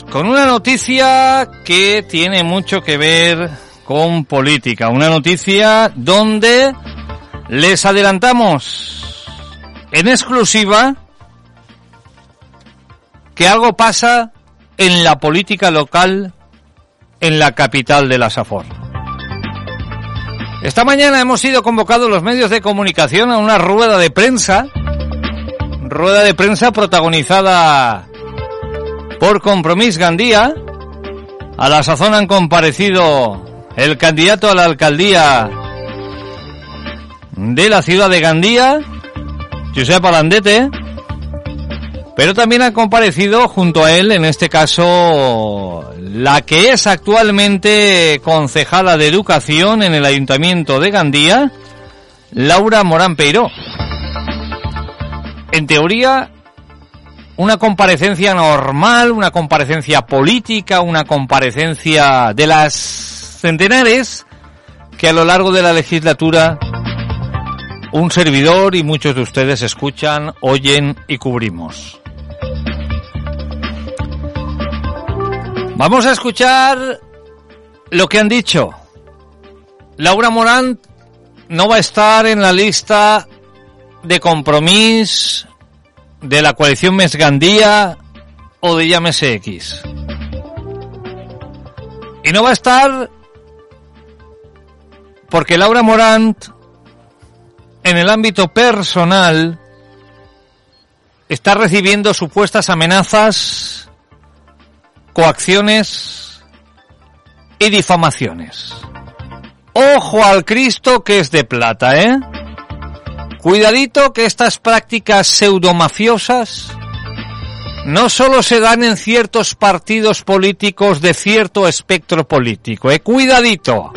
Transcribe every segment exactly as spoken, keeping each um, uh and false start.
con una noticia que tiene mucho que ver con política. Una noticia donde les adelantamos en exclusiva que algo pasa en la política local en la capital de la Safor. Esta mañana hemos sido convocados los medios de comunicación a una rueda de prensa, rueda de prensa protagonizada por Compromís Gandía. A la sazón han comparecido el candidato a la alcaldía de la ciudad de Gandía, Josep Alandete, pero también ha comparecido junto a él, en este caso, la que es actualmente concejala de Educación en el Ayuntamiento de Gandía, Laura Morán Peiró. En teoría, una comparecencia normal, una comparecencia política, una comparecencia de las centenares que a lo largo de la legislatura un servidor y muchos de ustedes escuchan, oyen y cubrimos. Vamos a escuchar lo que han dicho. Laura Morán no va a estar en la lista de Compromís, de la coalición Més Gandía o de Llámese X. Y no va a estar porque Laura Morán, en el ámbito personal, está recibiendo supuestas amenazas, coacciones y difamaciones. Ojo al Cristo que es de plata, ¿eh? Cuidadito que estas prácticas pseudomafiosas no solo se dan en ciertos partidos políticos de cierto espectro político, ¿eh? Cuidadito.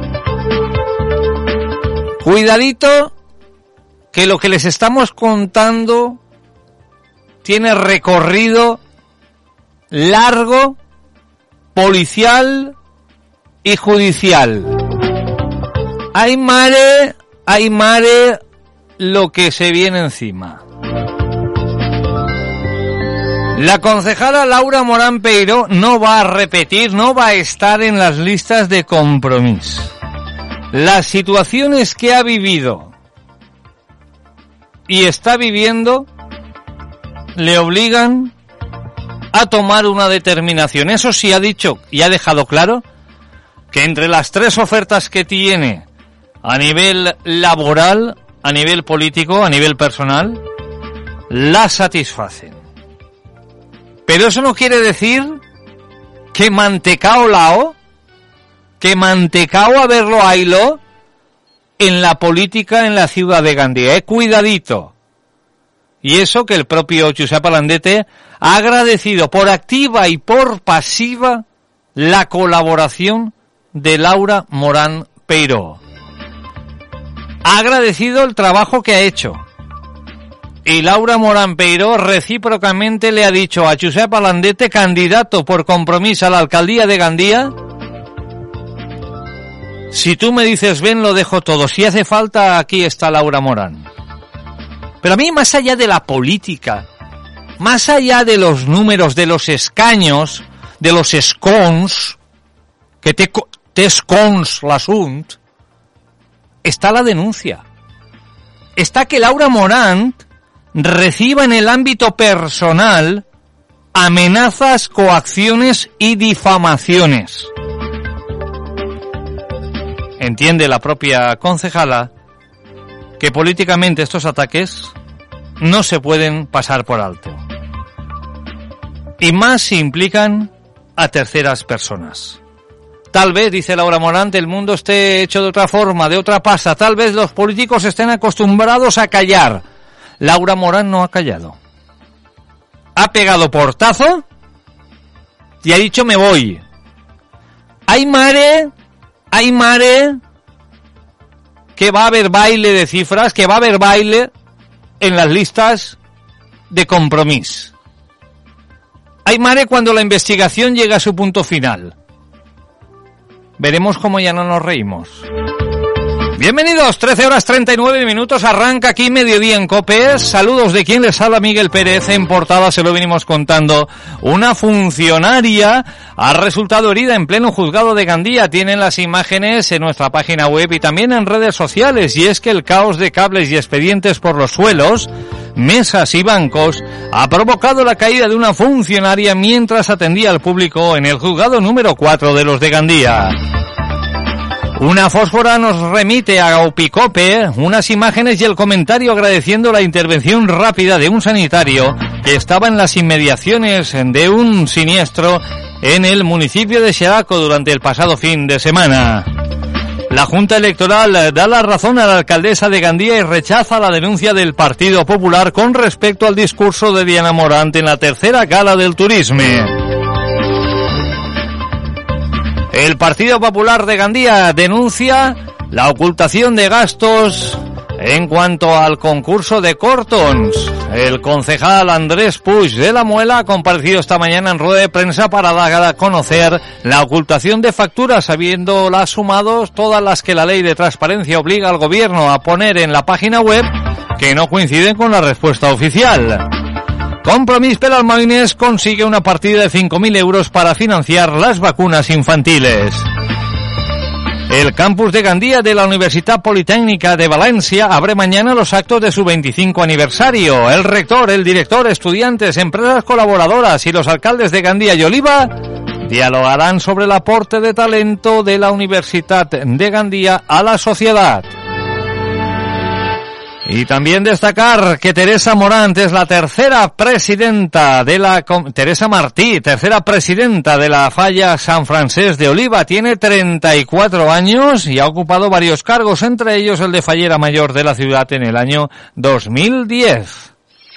Cuidadito que lo que les estamos contando tiene recorrido largo, policial y judicial. Ay mare, ay mare, lo que se viene encima. La concejala Laura Morán Peiró no va a repetir, no va a estar en las listas de Compromís. Las situaciones que ha vivido y está viviendo le obligan a tomar una determinación. Eso sí ha dicho y ha dejado claro que entre las tres ofertas que tiene a nivel laboral, a nivel político, a nivel personal, la satisfacen. Pero eso no quiere decir que mantecao lao, que mantecao haberlo haylo en la política en la ciudad de Gandía. Eh, cuidadito. Y eso que el propio Josep Alandete ha agradecido por activa y por pasiva la colaboración de Laura Morán Peiró. Ha agradecido el trabajo que ha hecho. Y Laura Morán Peiró recíprocamente le ha dicho a Josep Alandete, candidato por Compromís a la alcaldía de Gandía: si tú me dices ven, lo dejo todo. Si hace falta, aquí está Laura Morán. Pero a mí, más allá de la política, más allá de los números, de los escaños, de los escons, que te, te escons l'assunt, está la denuncia. Está que Laura Morán reciba en el ámbito personal amenazas, coacciones y difamaciones. Entiende la propia concejala que políticamente estos ataques no se pueden pasar por alto. Y más si implican a terceras personas. Tal vez, dice Laura Morán, el mundo esté hecho de otra forma, de otra pasta. Tal vez los políticos estén acostumbrados a callar. Laura Morán no ha callado. Ha pegado portazo y ha dicho me voy. ¡Ay mare! ¡Ay mare! Que va a haber baile de cifras, que va a haber baile en las listas de Compromís. ¡Ay mare! Cuando la investigación llega a su punto final. Veremos cómo ya no nos reímos. Bienvenidos, trece horas treinta y nueve minutos, arranca aquí Mediodía en COPE. Saludos de quien les habla, Miguel Pérez. En portada se lo venimos contando. Una funcionaria ha resultado herida en pleno juzgado de Gandía. Tienen las imágenes en nuestra página web y también en redes sociales. Y es que el caos de cables y expedientes por los suelos, mesas y bancos ha provocado la caída de una funcionaria mientras atendía al público en el juzgado número cuatro de los de Gandía. Una fósfora nos remite a Opicope unas imágenes y el comentario agradeciendo la intervención rápida de un sanitario que estaba en las inmediaciones de un siniestro en el municipio de Xeraco durante el pasado fin de semana. La Junta Electoral da la razón a la alcaldesa de Gandía y rechaza la denuncia del Partido Popular con respecto al discurso de Diana Morant en la tercera gala del turismo. El Partido Popular de Gandía denuncia la ocultación de gastos en cuanto al concurso de Cortons. El concejal Andrés Puig de la Muela ha comparecido esta mañana en rueda de prensa para dar a conocer la ocultación de facturas, habiéndolas sumados todas las que la ley de transparencia obliga al gobierno a poner en la página web que no coinciden con la respuesta oficial. Compromís Pelalmoines consigue una partida de cinco mil euros para financiar las vacunas infantiles. El campus de Gandía de la Universidad Politécnica de Valencia abre mañana los actos de su veinticinco aniversario. El rector, el director, estudiantes, empresas colaboradoras y los alcaldes de Gandía y Oliva dialogarán sobre el aporte de talento de la Universidad de Gandía a la sociedad. Y también destacar que Teresa Morant es la tercera presidenta de la... Teresa Martí, tercera presidenta de la Falla San Francés de Oliva. Tiene treinta y cuatro años y ha ocupado varios cargos, entre ellos el de fallera mayor de la ciudad en el año dos mil diez.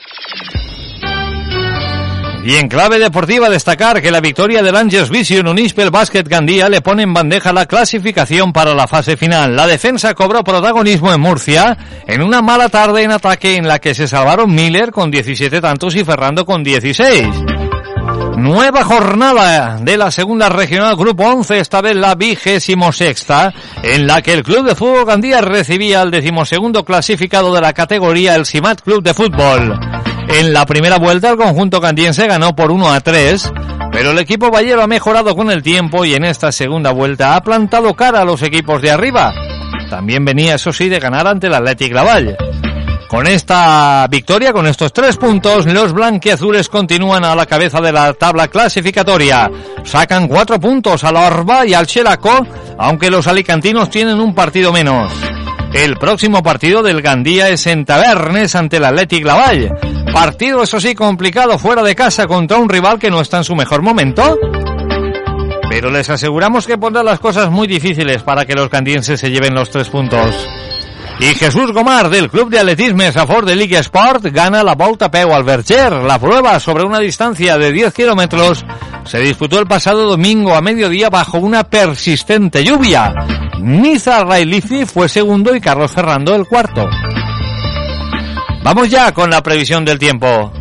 Y en clave deportiva destacar que la victoria del Angers Vision Unispel Basket Gandía le pone en bandeja la clasificación para la fase final. La defensa cobró protagonismo en Murcia en una mala tarde en ataque en la que se salvaron Miller con diecisiete tantos y Ferrando con dieciséis. Nueva jornada de la segunda regional Grupo once, esta vez la vigésimo sexta, en la que el Club de Fútbol Gandía recibía al decimosegundo clasificado de la categoría, el Simat Club de Fútbol. En la primera vuelta el conjunto candiense ganó por uno a tres, pero el equipo vallero ha mejorado con el tiempo y en esta segunda vuelta ha plantado cara a los equipos de arriba. También venía, eso sí, de ganar ante el Athletic Laval. Con esta victoria, con estos tres puntos, los blanquiazules continúan a la cabeza de la tabla clasificatoria. Sacan cuatro puntos a la Orba y al Xeraco, aunque los alicantinos tienen un partido menos. El próximo partido del Gandía es en Tavernes ante el Athletic Laval. Partido, eso sí, complicado fuera de casa contra un rival que no está en su mejor momento. Pero les aseguramos que pondrá las cosas muy difíciles para que los candienses se lleven los tres puntos. Y Jesús Gomar, del Club de Atletismo Safor de Liga Sport, gana la Volta a Peu al Verger. La prueba, sobre una distancia de diez kilómetros, se disputó el pasado domingo a mediodía bajo una persistente lluvia. Niza Railifi fue segundo y Carlos Ferrando el cuarto. Vamos ya con la previsión del tiempo.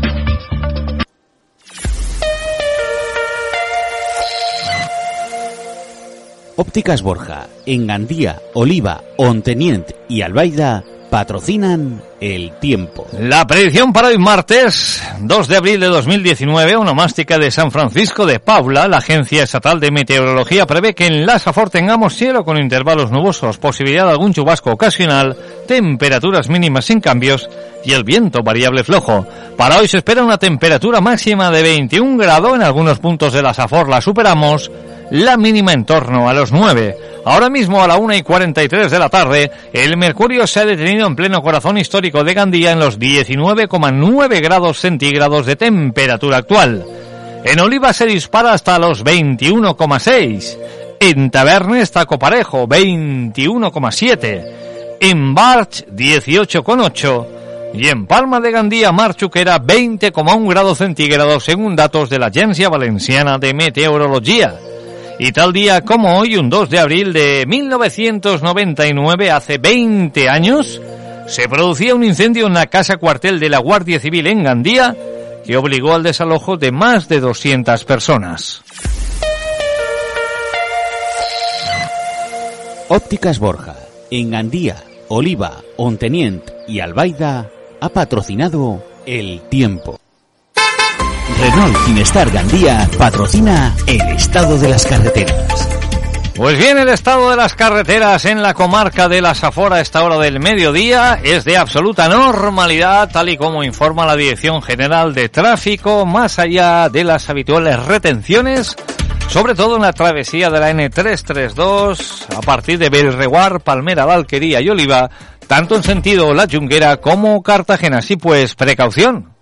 Ópticas Borja, en Gandía, Oliva, Ontenient y Albaida patrocinan el tiempo. La predicción para hoy martes dos de abril de dos mil diecinueve, onomástica de San Francisco de Paula. La Agencia Estatal de Meteorología prevé que en la Safor tengamos cielo con intervalos nubosos, posibilidad de algún chubasco ocasional, temperaturas mínimas sin cambios y el viento variable flojo. Para hoy se espera una temperatura máxima de veintiún grados, en algunos puntos de la Safor la superamos, la mínima en torno a los nueve. Ahora mismo a la una y cuarenta y tres de la tarde, el mercurio se ha detenido en pleno corazón histórico de Gandía en los diecinueve coma nueve grados centígrados de temperatura actual. En Oliva se dispara hasta los veintiuno coma seis. En Tavernes está coparejo, veintiuno coma siete. En Barch, dieciocho coma ocho. Y en Palma de Gandía, Mar Chuquera, veinte coma uno grados centígrados según datos de la Agencia Valenciana de Meteorología. Y tal día como hoy, un dos de abril de mil novecientos noventa y nueve, hace veinte años, se producía un incendio en la casa cuartel de la Guardia Civil en Gandía que obligó al desalojo de más de doscientas personas. Ópticas Borja, En Gandía, Oliva, Ontenient y Albaida ha patrocinado El Tiempo. Renault Ginestar Gandía patrocina el estado de las carreteras. Pues bien, el estado de las carreteras en la comarca de la Safor a esta hora del mediodía es de absoluta normalidad, tal y como informa la Dirección General de Tráfico, más allá de las habituales retenciones, sobre todo en la travesía de la ene trescientos treinta y dos, a partir de Belreguard, Palmera, la Alquería y Oliva, tanto en sentido La Junquera como Cartagena. Así pues, precaución.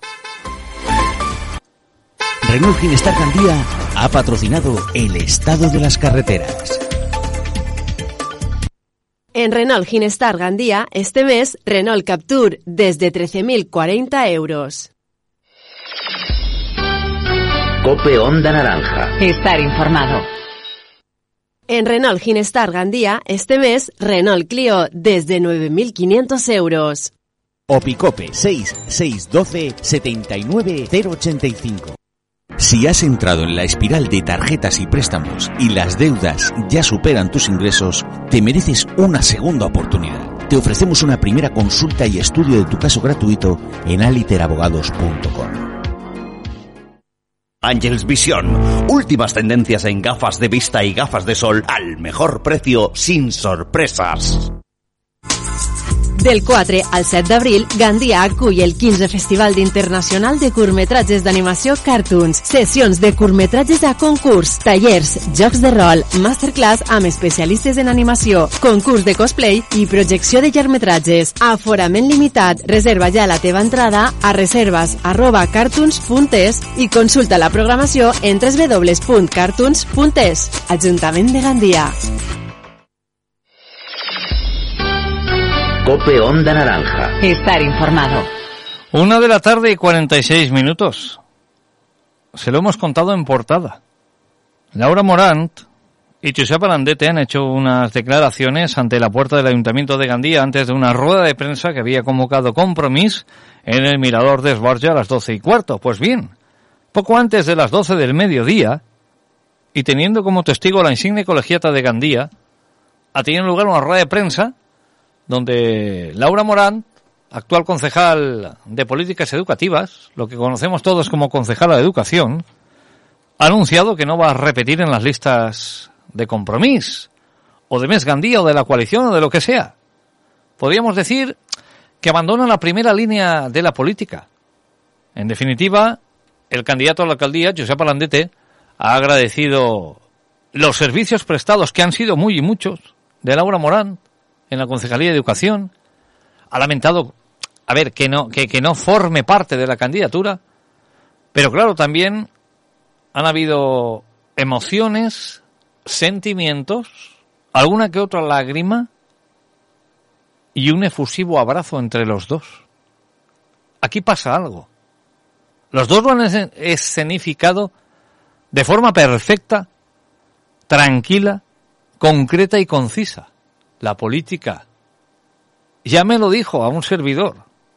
Renault Ginestar Gandía ha patrocinado el estado de las carreteras. En Renault Ginestar Gandía, este mes, Renault Captur desde trece mil cuarenta euros. Cope Onda Naranja. Estar informado. En Renault Ginestar Gandía, este mes, Renault Clio desde nueve mil quinientos euros. Opicope seis seis uno dos siete nueve cero ocho cinco. Si has entrado en la espiral de tarjetas y préstamos y las deudas ya superan tus ingresos, te mereces una segunda oportunidad. Te ofrecemos una primera consulta y estudio de tu caso gratuito en aliterabogados punto com. Ángels Visión. Últimas tendencias en gafas de vista y gafas de sol al mejor precio, sin sorpresas. Del quatre al set d'abril, Gandia acull el quinze Festival Internacional de Curtmetratges d'Animació Cartoons, sessions de curtmetratges a concurs, tallers, jocs de rol, masterclass amb especialistes en animació, concurs de cosplay i projecció de llargmetratges. Aforament limitat, reserva ja la teva entrada a reserves arroba cartoons punt es i consulta la programació en doble u doble u doble u punt cartoons punt es. Ajuntament de Gandia. Cope Onda Naranja. Estar informado. Una de la tarde y cuarenta y seis minutos. Se lo hemos contado en portada. Laura Morant y Josep Alandete han hecho unas declaraciones ante la puerta del Ayuntamiento de Gandía antes de una rueda de prensa que había convocado Compromís en el Mirador de Esborja a las doce y cuarto. Pues bien, poco antes de las doce del mediodía, y teniendo como testigo la insigne colegiata de Gandía, ha tenido lugar una rueda de prensa donde Laura Morant, actual concejal de Políticas Educativas, lo que conocemos todos como concejala de Educación, ha anunciado que no va a repetir en las listas de Compromís, o de Més Gandía, o de la coalición, o de lo que sea. Podríamos decir que abandona la primera línea de la política. En definitiva, el candidato a la alcaldía, Josep Alandete, ha agradecido los servicios prestados, que han sido muy y muchos, de Laura Morant en la Concejalía de Educación. Ha lamentado, a ver, que no, que, que no forme parte de la candidatura, pero claro, también han habido emociones, sentimientos, alguna que otra lágrima y un efusivo abrazo entre los dos. Aquí pasa algo. Los dos lo han escenificado de forma perfecta, tranquila, concreta y concisa. La política. Ya me lo dijo a un servidor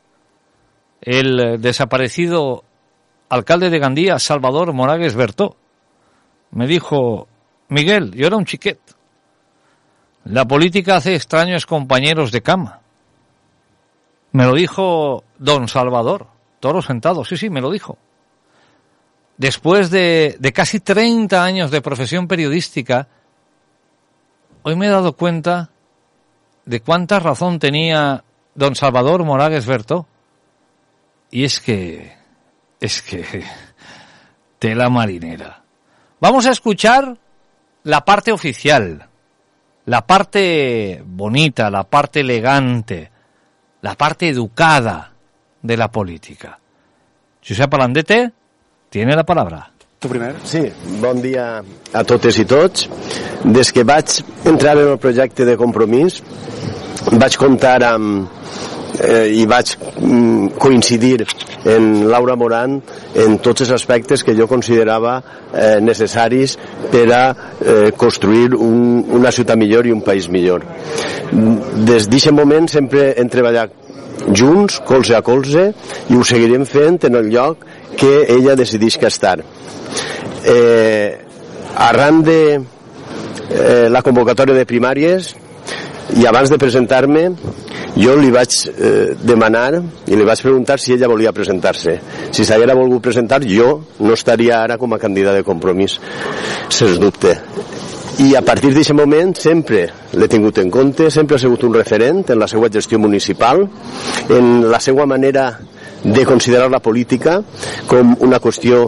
el desaparecido alcalde de Gandía, Salvador Moragues Bertó. Me dijo: Miguel, yo era un chiquet. La política hace extraños compañeros de cama. Me lo dijo don Salvador, toro sentado, sí, sí, me lo dijo. Después de, de casi treinta años de profesión periodística, hoy me he dado cuenta de cuánta razón tenía don Salvador Moragues Bertó. Y es que, es que, tela marinera. Vamos a escuchar la parte oficial, la parte bonita, la parte elegante, la parte educada de la política. Josep Alandete tiene la palabra. Tu primer? Sí, bon dia a totes i tots. Des que vaig entrar en el projecte de Compromís, vaig comptar amb eh, i vaig mm, coincidir en Laura Morant en tots els aspectes que jo considerava eh, necessaris per a eh, construir un, una ciutat millor i un país millor. Des d'aquest moment sempre hem treballat junts, colze a colze, i ho seguirem fent en el lloc que ella decideix que estar. Eh, arran de eh, la convocatòria de primàries, i abans de presentar-me jo li vaig eh, demanar i li vaig preguntar si ella volia presentar-se. Si s'haguera volgut presentar, jo no estaria ara com a candidat de Compromís, sens dubte. I a partir d'aquest moment sempre l'he tingut en compte, sempre ha sigut un referent en la seva gestió municipal, en la seva manera de considerar la política com una qüestió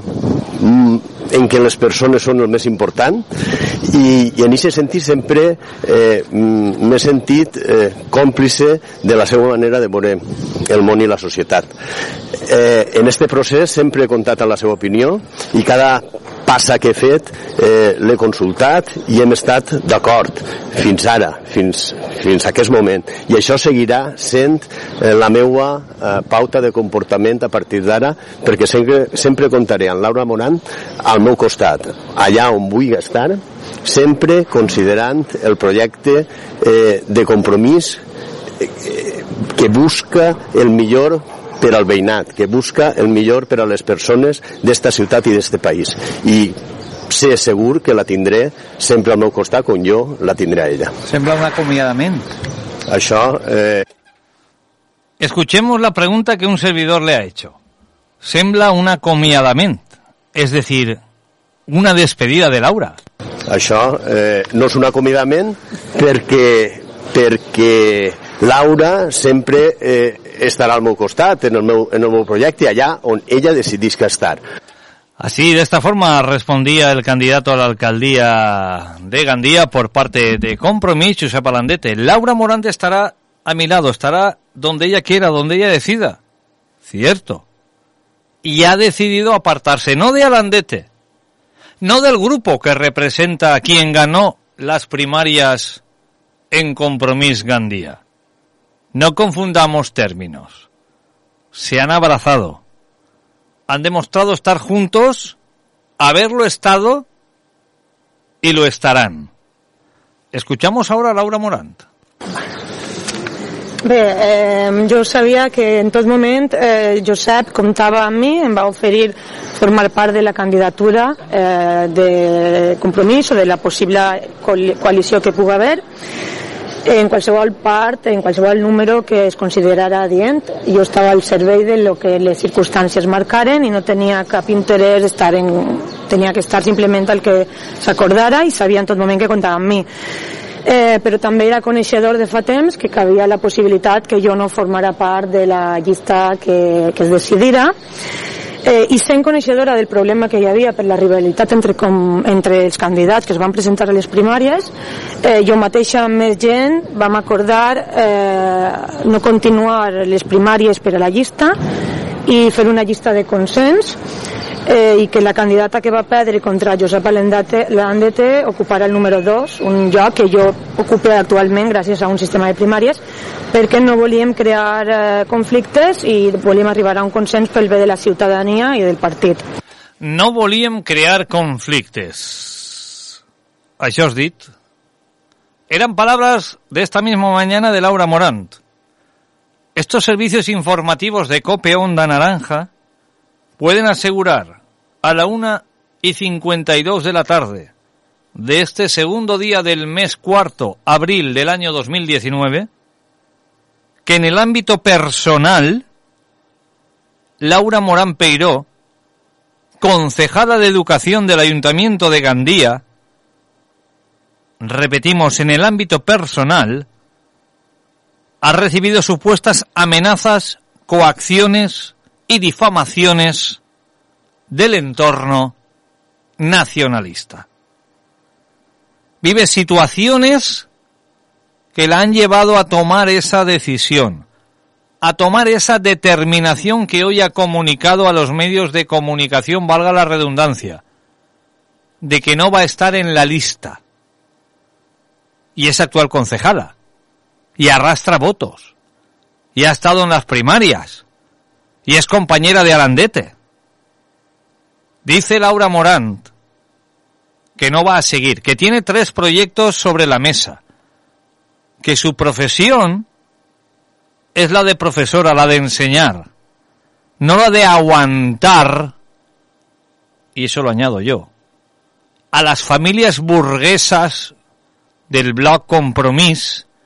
en què les persones són el més important, i, i en aquest sentit sempre eh, m'he sentit eh, còmplice de la seva manera de veure el món i la societat. Eh, en este procés sempre he comptat amb la seva opinió i cada passa que he fet eh, l'he consultat i hem estat d'acord fins ara, fins, fins a aquest moment, i això seguirà sent eh, la meua eh, pauta de comportament a partir d'ara, perquè sempre, sempre comptaré amb Laura Morant al meu costat, allà on vull estar, sempre considerant el projecte eh, de Compromís eh, que busca el millor per al veïnat, que busca el millor per a les persones d'esta ciutat i d'este país. I sé segur que la tindré sempre al meu costat, com jo la tindré a ella. Sembla un acomiadament. Això... Eh... Escuchemos la pregunta que un servidor le ha hecho. Sembla un acomiadament, es decir, una despedida de Laura. Això eh, no és un acomiadament perquè, perquè Laura sempre eh, estarà al meu costat en el meu, en el meu projecte, allà on ella decidisca estar. Así, de esta forma, respondía el candidato a la alcaldía de Gandía por parte de Compromís, Josep Alandete. Laura Morant estará a mi lado, estará donde ella quiera, donde ella decida. Cierto. Y ha decidido apartarse, no de Alandete, no del grupo que representa a quien ganó las primarias en Compromís Gandía. No confundamos términos. Se han abrazado. Han demostrado estar juntos, haberlo estado y lo estarán. Escuchamos ahora a Laura Morant. Bé, eh, jo sabia que en tot moment eh, Josep comptava amb mi, em va oferir formar part de la candidatura eh, de Compromís o de la possible coalició que pugui haver en qualsevol part, en qualsevol número que es considerara adient. Jo estava al servei de lo que les circumstàncies marcaren i no tenia cap interès estar en... tenia que estar simplement al que s'acordara i sabia en tot moment que comptava amb mi. Eh, però també era coneixedor de fa temps que havia la possibilitat que jo no formara part de la llista que, que es decidira. Eh, i sent coneixedora del problema que hi havia per la rivalitat entre, com, entre els candidats que es van presentar a les primàries, eh, jo mateixa amb més gent vam acordar eh, no continuar les primàries per a la llista i fer una llista de consens, eh, i que la candidata que va perdre contra Josep Alandete ocupara el número dos, un lloc que jo ocupo actualment gràcies a un sistema de primàries, perquè no volíem crear eh, conflictes i volíem arribar a un consens pel bé de la ciutadania i del partit. No volíem crear conflictes. Això has dit. Eran palabras de esta misma mañana de Laura Morant. Estos servicios informativos de COPE Onda Naranja pueden asegurar a la una y cincuenta y dos de la tarde de este segundo día del mes cuarto, abril del año dos mil diecinueve, que en el ámbito personal, Laura Morant Peiró, concejala de Educación del Ayuntamiento de Gandía, repetimos, en el ámbito personal, ha recibido supuestas amenazas, coacciones y difamaciones del entorno nacionalista. Vive situaciones que la han llevado a tomar esa decisión, a tomar esa determinación que hoy ha comunicado a los medios de comunicación, valga la redundancia, de que no va a estar en la lista. Y es actual concejala, y arrastra votos, y ha estado en las primarias, y es compañera de Alandete. Dice Laura Morant que no va a seguir, que tiene tres proyectos sobre la mesa, que su profesión es la de profesora, la de enseñar, no la de aguantar, y eso lo añado yo, a las familias burguesas del bloc Compromís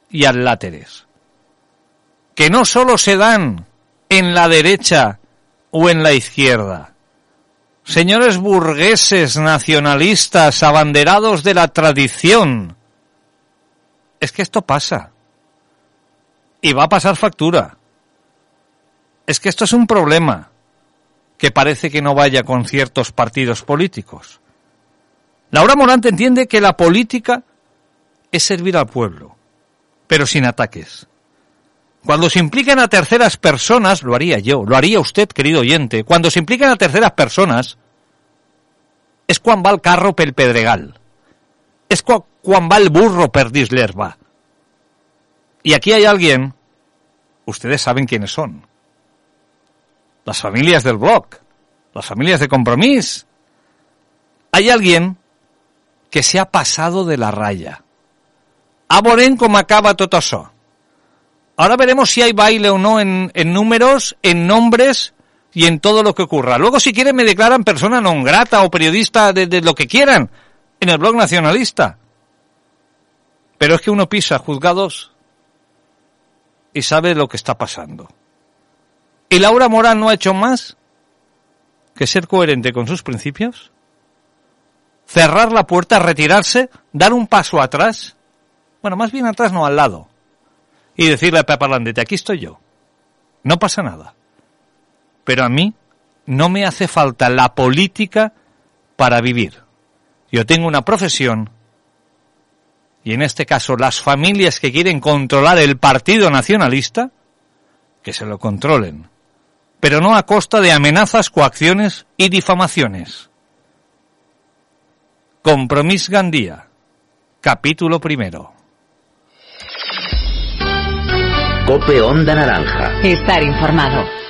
y adláteres, que no solo se dan en la derecha o en la izquierda. Señores burgueses, nacionalistas, abanderados de la tradición, es que esto pasa. Y va a pasar factura. Es que esto es un problema que parece que no vaya con ciertos partidos políticos. Laura Morante entiende que la política es servir al pueblo, pero sin ataques. Cuando se implican a terceras personas, lo haría yo, lo haría usted, querido oyente, cuando se implican a terceras personas, es quan va el carro pel pedregal, es quan va el burro per dins l'herba. Y aquí hay alguien, ustedes saben quiénes son, las familias del Bloc, las familias de Compromís. Hay alguien que se ha pasado de la raya. A veurem com acaba tot això. Ahora veremos si hay baile o no en, en números, en nombres y en todo lo que ocurra. Luego, si quieren, me declaran persona non grata o periodista de, de lo que quieran en el blog nacionalista. Pero es que uno pisa juzgados y sabe lo que está pasando. ¿Y Laura Morán no ha hecho más que ser coherente con sus principios? Cerrar la puerta, retirarse, dar un paso atrás. Bueno, más bien atrás, no, al lado. Y decirle a Pepa Landete, aquí estoy yo. No pasa nada. Pero a mí no me hace falta la política para vivir. Yo tengo una profesión y en este caso las familias que quieren controlar el Partido Nacionalista, que se lo controlen, pero no a costa de amenazas, coacciones y difamaciones. Compromís Gandía, capítulo primero. Cope Onda Naranja. Estar informado.